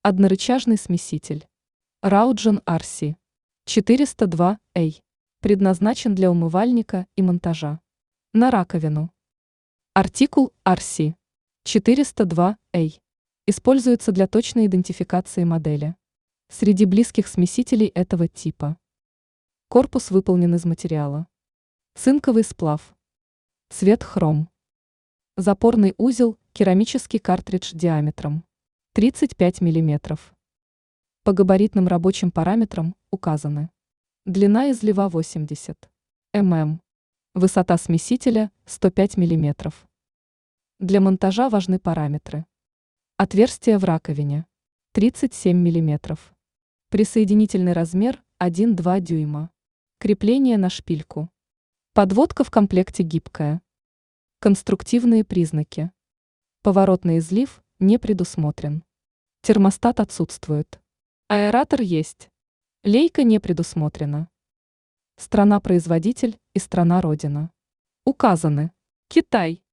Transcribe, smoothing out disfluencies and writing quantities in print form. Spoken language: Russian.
Однорычажный смеситель. Raujin RC 402A. Предназначен для умывальника и монтажа. На раковину. Артикул RC 402A. Используется для точной идентификации модели. Среди близких смесителей этого типа. Корпус выполнен из материала. Цинковый сплав. Цвет хром. Запорный узел – керамический картридж диаметром 35 мм. По габаритным рабочим параметрам указаны: длина излива 80 мм, высота смесителя 105 мм. Для монтажа важны параметры: отверстие в раковине 37 мм, присоединительный размер 1,2 дюйма, крепление на шпильку, подводка в комплекте гибкая. Конструктивные признаки: поворотный излив не предусмотрен, термостат отсутствует, аэратор есть, лейка не предусмотрена. Страна-производитель и страна-родина указаны: Китай.